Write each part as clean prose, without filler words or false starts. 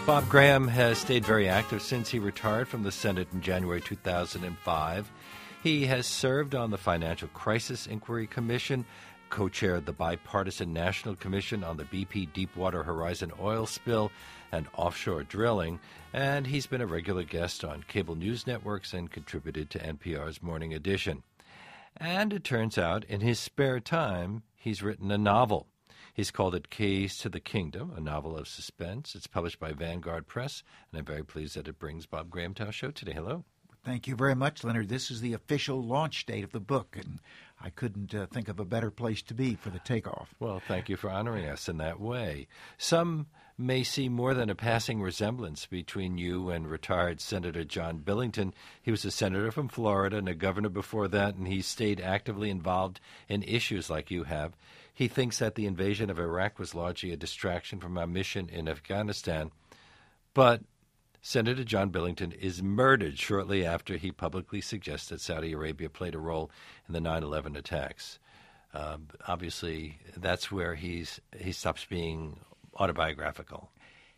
Bob Graham has stayed very active since he retired from the Senate in January 2005. He has served on the Financial Crisis Inquiry Commission, co-chaired the Bipartisan National Commission on the BP Deepwater Horizon oil spill and offshore drilling, and he's been a regular guest on cable news networks and contributed to NPR's Morning Edition. And it turns out, in his spare time, he's written a novel. He's called it Keys to the Kingdom, a novel of suspense. It's published by Vanguard Press, and I'm very pleased that it brings Bob Graham to our show today. Hello. Thank you very much, Leonard. This is the official launch date of the book, and I couldn't think of a better place to be for the takeoff. Well, thank you for honoring us in that way. Some may see more than a passing resemblance between you and retired Senator John Billington. He was a senator from Florida and a governor before that, and he stayed actively involved in issues like you have. He thinks that the invasion of Iraq was largely a distraction from our mission in Afghanistan. But Senator John Billington is murdered shortly after he publicly suggests that Saudi Arabia played a role in the 9/11 attacks. Obviously, that's where he stops being autobiographical.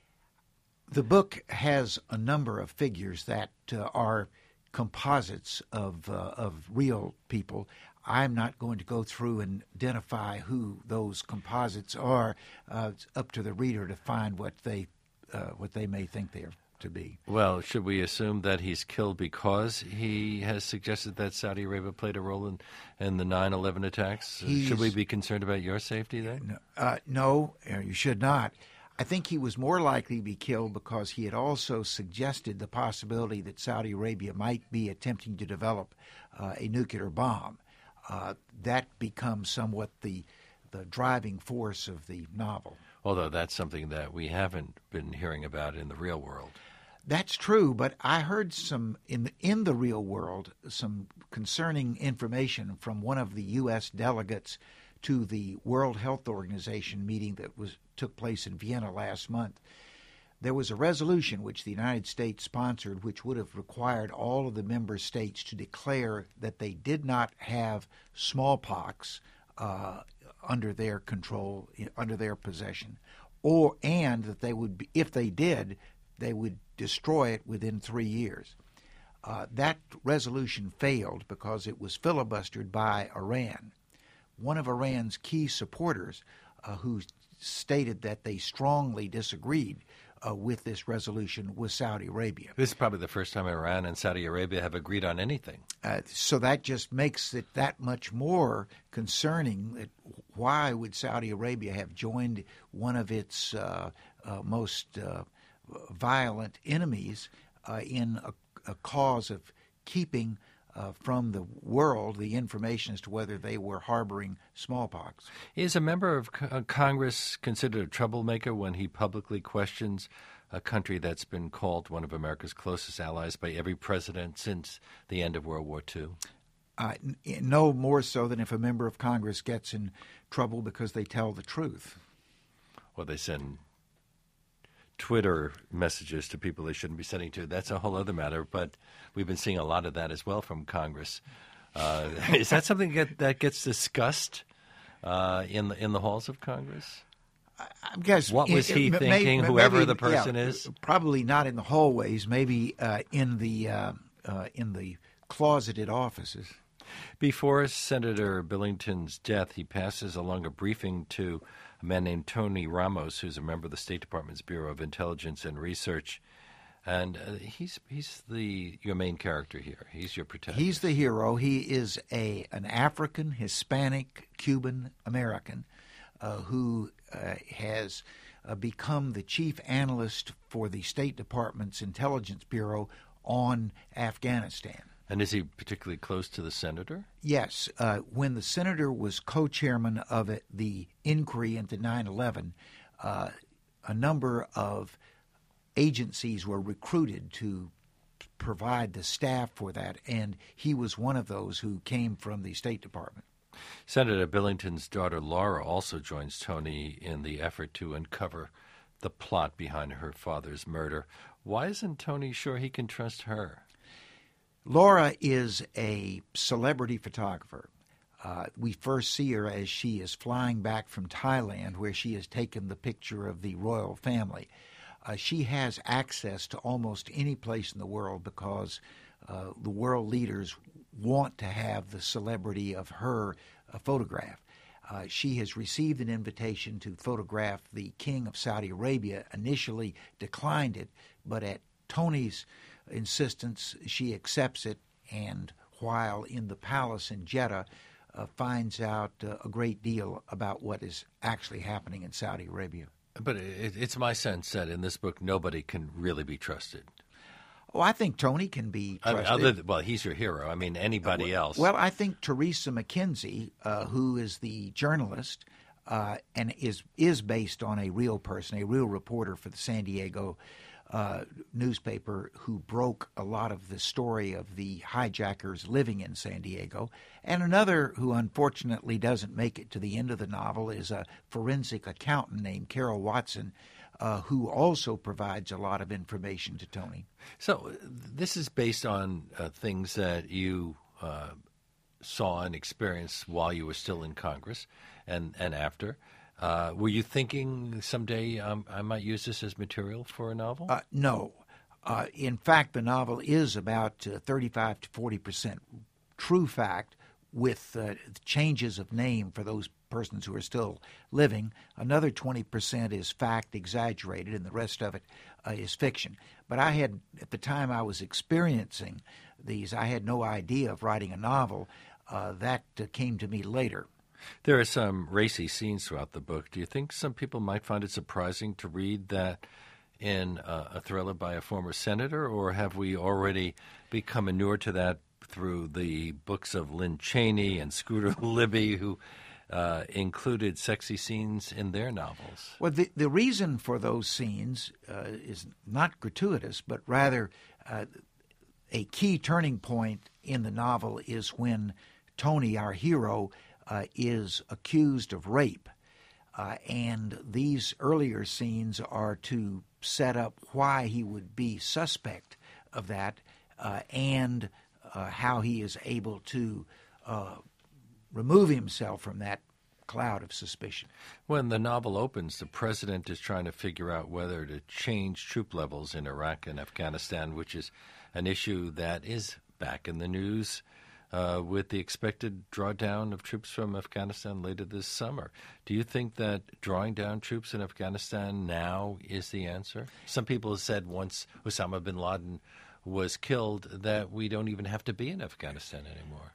The book has a number of figures that are composites of real people. I'm not going to go through and identify who those composites are. It's up to the reader to find what they may think they're to be. Well, should we assume that he's killed because he has suggested that Saudi Arabia played a role in the 9/11 attacks? Should we be concerned about your safety then? No, you should not. I think he was more likely to be killed because he had also suggested the possibility that Saudi Arabia might be attempting to develop a nuclear bomb. That becomes somewhat the driving force of the novel. Although that's something that we haven't been hearing about in the real world. That's true, but I heard some in the real world some concerning information from one of the U.S. delegates to the World Health Organization meeting that took place in Vienna last month. There was a resolution which the United States sponsored, which would have required all of the member states to declare that they did not have smallpox under their control, under their possession, and that they would be, if they did, they would destroy it within 3 years. That resolution failed because it was filibustered by Iran. One of Iran's key supporters, who stated that they strongly disagreed with this resolution, was Saudi Arabia. This is probably the first time Iran and Saudi Arabia have agreed on anything. So that just makes it that much more concerning. That why would Saudi Arabia have joined one of its most violent enemies in a cause of keeping from the world the information as to whether they were harboring smallpox? Is a member of Congress considered a troublemaker when he publicly questions a country that's been called one of America's closest allies by every president since the end of World War II? No more so than if a member of Congress gets in trouble because they tell the truth. Or they send Twitter messages to people they shouldn't be sending to. That's a whole other matter, but we've been seeing a lot of that as well from Congress. Is that something that gets discussed in the halls of Congress? I guess what was he thinking, whoever the person is? Probably not in the hallways, maybe in the closeted offices. Before Senator Billington's death, he passes along a briefing to a man named Tony Ramos, who's a member of the State Department's Bureau of Intelligence and Research. And he's your main character here. He's your protagonist. He's the hero. He is an African, Hispanic, Cuban American who has become the chief analyst for the State Department's Intelligence Bureau on Afghanistan. And is he particularly close to the senator? Yes. When the senator was co-chairman of the inquiry into 9/11, a number of agencies were recruited to provide the staff for that, and he was one of those who came from the State Department. Senator Billington's daughter Laura also joins Tony in the effort to uncover the plot behind her father's murder. Why isn't Tony sure he can trust her? Laura is a celebrity photographer. We first see her as she is flying back from Thailand, where she has taken the picture of the royal family. She has access to almost any place in the world because the world leaders want to have the celebrity of her photograph. She has received an invitation to photograph the King of Saudi Arabia, initially declined it, but at Tony's insistence, she accepts it, and while in the palace in Jeddah, finds out a great deal about what is actually happening in Saudi Arabia. But it's my sense that in this book, nobody can really be trusted. Oh, I think Tony can be trusted. Well, he's your hero. I mean, anybody else. Well, I think Teresa McKenzie, who is the journalist and is based on a real person, a real reporter for the San Diego newspaper, who broke a lot of the story of the hijackers living in San Diego. And another who unfortunately doesn't make it to the end of the novel is a forensic accountant named Carol Watson, who also provides a lot of information to Tony. So this is based on things that you saw and experienced while you were still in Congress and after. Were you thinking someday I might use this as material for a novel? No. In fact, the novel is about 35 to 40% true fact, with changes of name for those persons who are still living. Another 20% is fact exaggerated, and the rest of it is fiction. But I had, at the time I was experiencing these, I had no idea of writing a novel. That came to me later. There are some racy scenes throughout the book. Do you think some people might find it surprising to read that in a thriller by a former senator, or have we already become inured to that through the books of Lynn Cheney and Scooter Libby, who included sexy scenes in their novels? Well, the reason for those scenes is not gratuitous, but rather a key turning point in the novel is when Tony, our hero, is accused of rape. And these earlier scenes are to set up why he would be suspect of that and how he is able to remove himself from that cloud of suspicion. When the novel opens, the president is trying to figure out whether to change troop levels in Iraq and Afghanistan, which is an issue that is back in the news with the expected drawdown of troops from Afghanistan later this summer. Do you think that drawing down troops in Afghanistan now is the answer? Some people have said once Osama bin Laden was killed that we don't even have to be in Afghanistan anymore.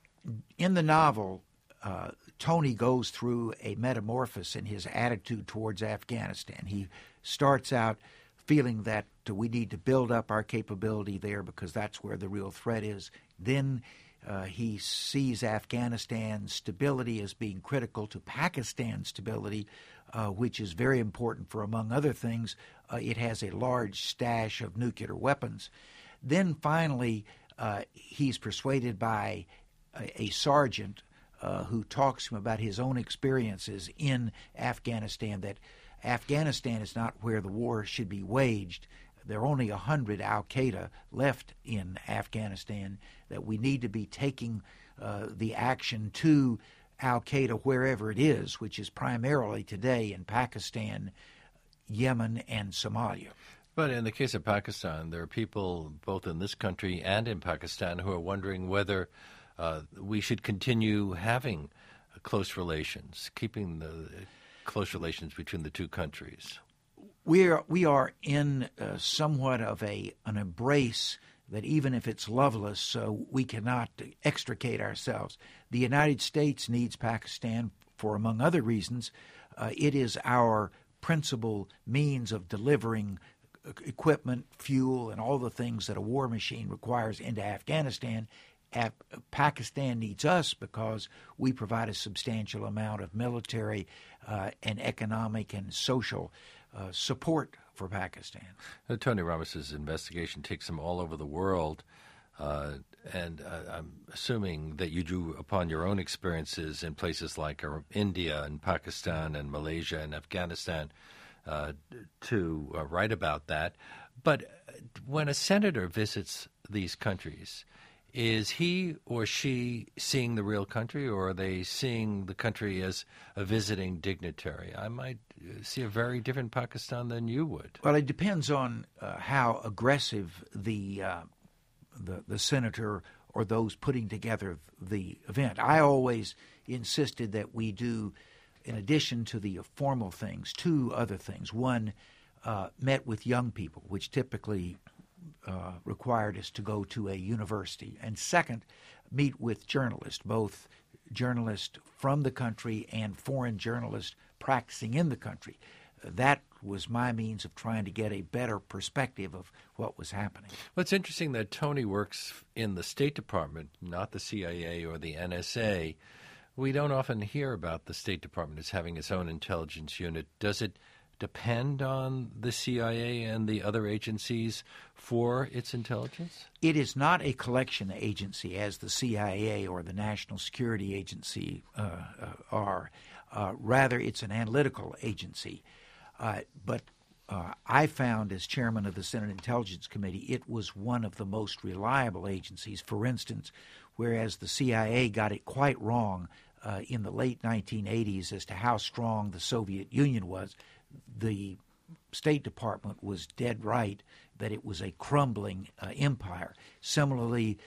In the novel, Tony goes through a metamorphosis in his attitude towards Afghanistan. He starts out feeling that we need to build up our capability there because that's where the real threat is. Then he sees Afghanistan's stability as being critical to Pakistan's stability, which is very important for, among other things, it has a large stash of nuclear weapons. Then finally, he's persuaded by a sergeant who talks to him about his own experiences in Afghanistan, that Afghanistan is not where the war should be waged. There are only 100 al-Qaeda left in Afghanistan, that we need to be taking the action to al-Qaeda wherever it is, which is primarily today in Pakistan, Yemen, and Somalia. But in the case of Pakistan, there are people both in this country and in Pakistan who are wondering whether we should continue having close relations, keeping the close relations between the two countries. We are in somewhat of an embrace that even if it's loveless, we cannot extricate ourselves. The United States needs Pakistan for, among other reasons, it is our principal means of delivering equipment, fuel, and all the things that a war machine requires into Afghanistan. Pakistan needs us because we provide a substantial amount of military and economic and social support for Pakistan. Tony Ramos' investigation takes him all over the world, and I'm assuming that you drew upon your own experiences in places like India and Pakistan and Malaysia and Afghanistan to write about that. But when a senator visits these countries, is he or she seeing the real country, or are they seeing the country as a visiting dignitary? I might see a very different Pakistan than you would. Well, it depends on how aggressive the senator or those putting together the event. I always insisted that we do, in addition to the formal things, two other things. One, met with young people, which typically required us to go to a university. And second, meet with journalists, both journalists from the country and foreign journalists practicing in the country. That was my means of trying to get a better perspective of what was happening. Well, it's interesting that Tony works in the State Department, not the CIA or the NSA. We don't often hear about the State Department as having its own intelligence unit. Does it depend on the CIA and the other agencies for its intelligence? It is not a collection agency as the CIA or the National Security Agency are. Rather, it's an analytical agency. But I found, as chairman of the Senate Intelligence Committee, it was one of the most reliable agencies. For instance, whereas the CIA got it quite wrong in the late 1980s as to how strong the Soviet Union was, the State Department was dead right that it was a crumbling empire. Similarly,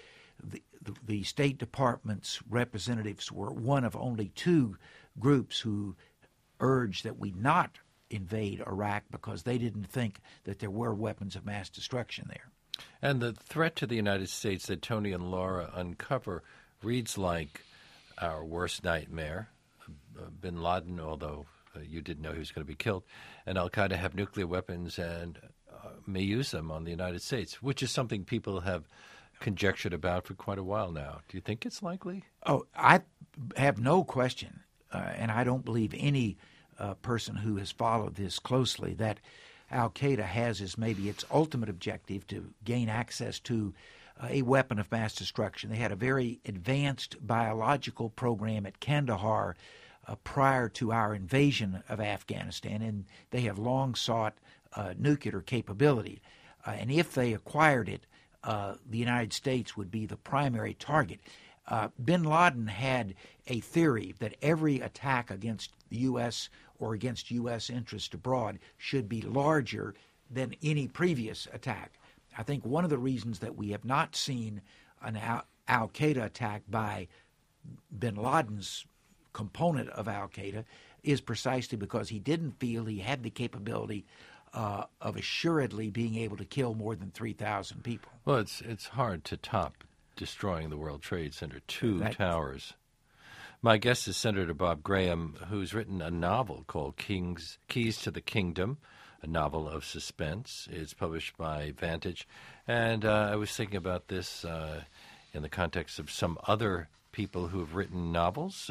the State Department's representatives were one of only two groups who urged that we not invade Iraq because they didn't think that there were weapons of mass destruction there. And the threat to the United States that Tony and Laura uncover reads like our worst nightmare. Bin Laden, although you didn't know he was going to be killed, and al-Qaeda have nuclear weapons and may use them on the United States, which is something people have conjectured about for quite a while now. Do you think it's likely? Oh, I have no question, and I don't believe any person who has followed this closely, that al-Qaeda has as maybe its ultimate objective to gain access to a weapon of mass destruction. They had a very advanced biological program at Kandahar prior to our invasion of Afghanistan, and they have long sought nuclear capability. And if they acquired it, the United States would be the primary target. Bin Laden had a theory that every attack against the U.S. or against U.S. interests abroad should be larger than any previous attack. I think one of the reasons that we have not seen an al-Qaeda attack by bin Laden's component of al-Qaeda is precisely because he didn't feel he had the capability of assuredly being able to kill more than 3,000 people. Well, it's hard to top destroying the World Trade Center, two towers. My guest is Senator Bob Graham, who's written a novel called Keys to the Kingdom, a novel of suspense. It's published by Vantage. And I was thinking about this in the context of some other people who have written novels.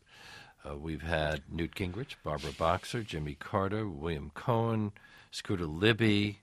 We've had Newt Gingrich, Barbara Boxer, Jimmy Carter, William Cohen, Scooter Libby.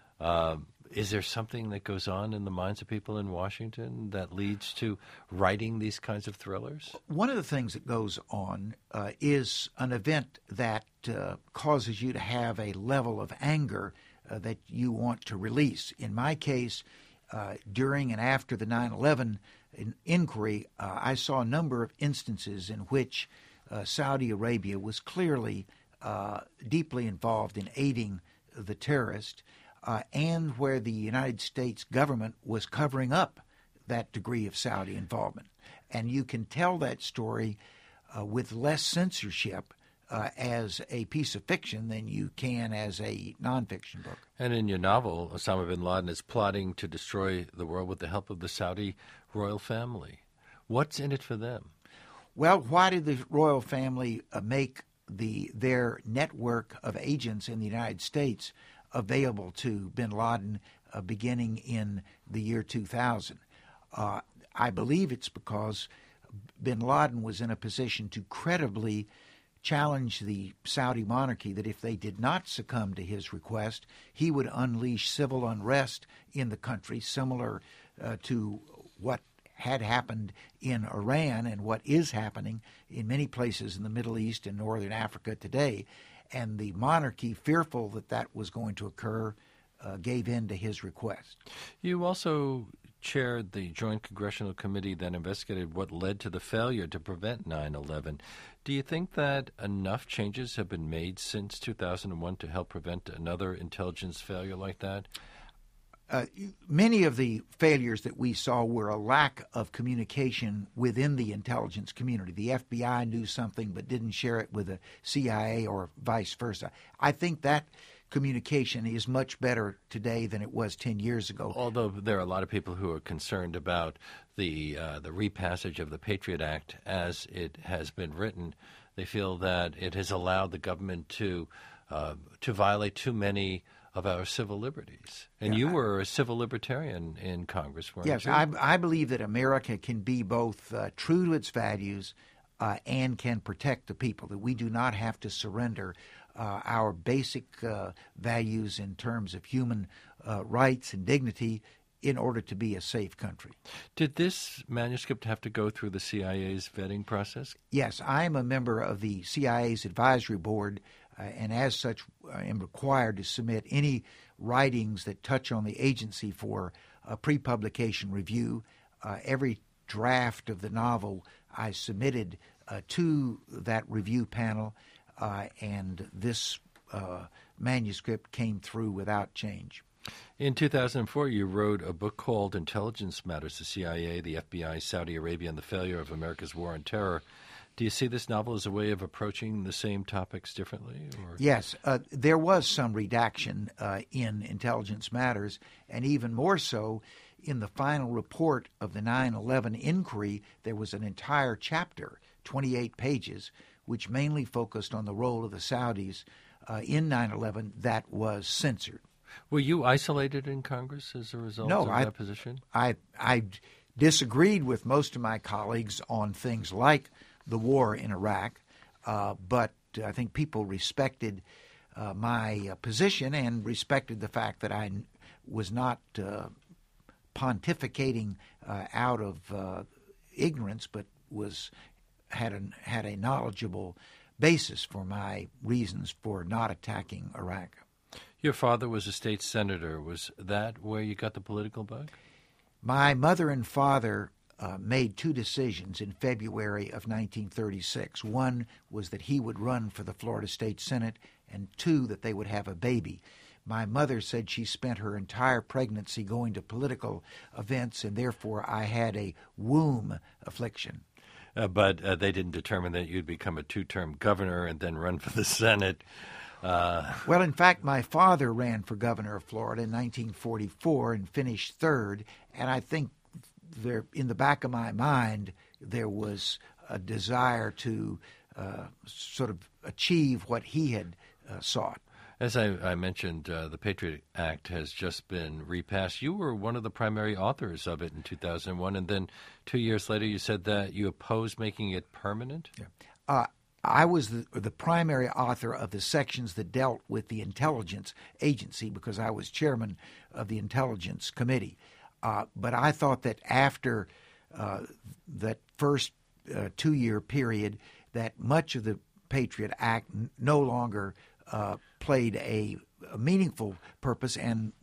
Is there something that goes on in the minds of people in Washington that leads to writing these kinds of thrillers? One of the things that goes on is an event that causes you to have a level of anger that you want to release. In my case, during and after the 9/11 inquiry, I saw a number of instances in which Saudi Arabia was clearly deeply involved in aiding the terrorist, and where the United States government was covering up that degree of Saudi involvement. And you can tell that story with less censorship as a piece of fiction than you can as a nonfiction book. And in your novel, Osama bin Laden is plotting to destroy the world with the help of the Saudi royal family. What's in it for them? Well, why did the royal family make their network of agents in the United States available to bin Laden beginning in the year 2000? I believe it's because bin Laden was in a position to credibly challenge the Saudi monarchy that if they did not succumb to his request, he would unleash civil unrest in the country, similar to what had happened in Iran and what is happening in many places in the Middle East and Northern Africa today. And the monarchy, fearful that that was going to occur, gave in to his request. You also chaired the Joint Congressional Committee that investigated what led to the failure to prevent 9/11. Do you think that enough changes have been made since 2001 to help prevent another intelligence failure like that? Many of the failures that we saw were a lack of communication within the intelligence community. The FBI knew something but didn't share it with the CIA or vice versa. I think that communication is much better today than it was 10 years ago. Although there are a lot of people who are concerned about the repassage of the Patriot Act as it has been written. They feel that it has allowed the government to violate too many of our civil liberties. And you were a civil libertarian in Congress, weren't you? Yes, I believe that America can be both true to its values and can protect the people, that we do not have to surrender our basic values in terms of human rights and dignity in order to be a safe country. Did this manuscript have to go through the CIA's vetting process? Yes, I am a member of the CIA's advisory board, and as such, I am required to submit any writings that touch on the agency for pre-publication review. Every draft of the novel I submitted to that review panel, and this manuscript came through without change. In 2004, you wrote a book called Intelligence Matters, the CIA, the FBI, Saudi Arabia, and the Failure of America's War on Terror. Do you see this novel as a way of approaching the same topics differently? Or? Yes, there was some redaction in Intelligence Matters, and even more so in the final report of the 9/11 inquiry. There was an entire chapter, 28 pages, which mainly focused on the role of the Saudis in 9/11 that was censored. Were you isolated in Congress as a result of that position? I disagreed with most of my colleagues on things like the war in Iraq, but I think people respected my position and respected the fact that I was not pontificating out of ignorance, but had a knowledgeable basis for my reasons for not attacking Iraq. Your father was a state senator. Was that where you got the political bug? My mother and father made two decisions in February of 1936. One was that he would run for the Florida State Senate, and two, that they would have a baby. My mother said she spent her entire pregnancy going to political events, and therefore I had a womb affliction. But they didn't determine that you'd become a two-term governor and then run for the Senate. Well, in fact, my father ran for governor of Florida in 1944 and finished third, and I think in the back of my mind there was a desire to sort of achieve what he had sought. As I mentioned, the Patriot Act has just been repassed. You were one of the primary authors of it in 2001, and then 2 years later you said that you opposed making it permanent? Yeah. I was the primary author of the sections that dealt with the intelligence agency because I was chairman of the Intelligence Committee. But I thought that after that first 2-year period, that much of the Patriot Act no longer played a meaningful purpose, and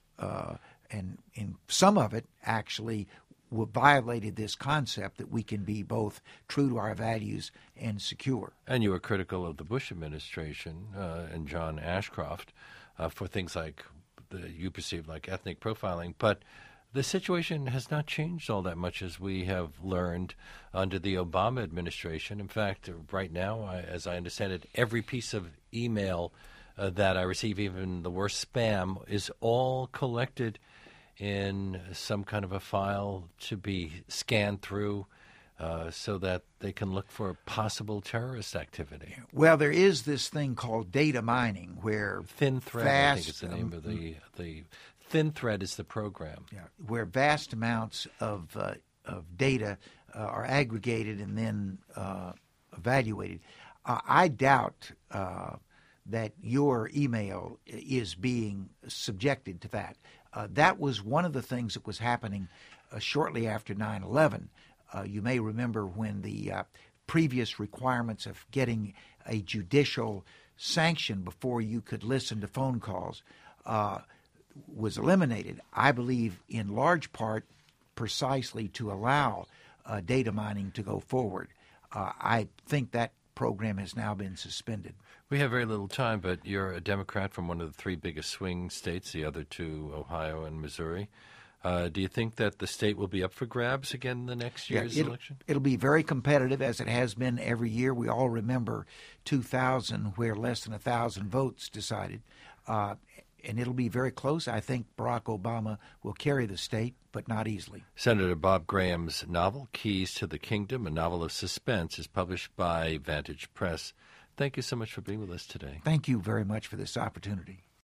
in some of it actually violated this concept that we can be both true to our values and secure. And you were critical of the Bush administration and John Ashcroft for things like you perceived like ethnic profiling. But the situation has not changed all that much, as we have learned under the Obama administration. In fact, right now, as I understand it, every piece of email that I receive, even the worst spam, is all collected in some kind of a file to be scanned through so that they can look for possible terrorist activity. Well, there is this thing called data mining, where ThinThread, I think it's the name of the ThinThread is the program. Yeah, where vast amounts of data are aggregated and then evaluated. I doubt that your email is being subjected to that. That was one of the things that was happening shortly after 9/11. You may remember when the previous requirements of getting a judicial sanction before you could listen to phone calls was eliminated. I believe in large part precisely to allow data mining to go forward. I think that program has now been suspended. We have very little time, but you're a Democrat from one of the three biggest swing states, the other two, Ohio and Missouri. Do you think that the state will be up for grabs again in the next year's election? It'll be very competitive, as it has been every year. We all remember 2000, where less than 1,000 votes decided. And it'll be very close. I think Barack Obama will carry the state, but not easily. Senator Bob Graham's novel, Keys to the Kingdom, a novel of suspense, is published by Vantage Press. Thank you so much for being with us today. Thank you very much for this opportunity.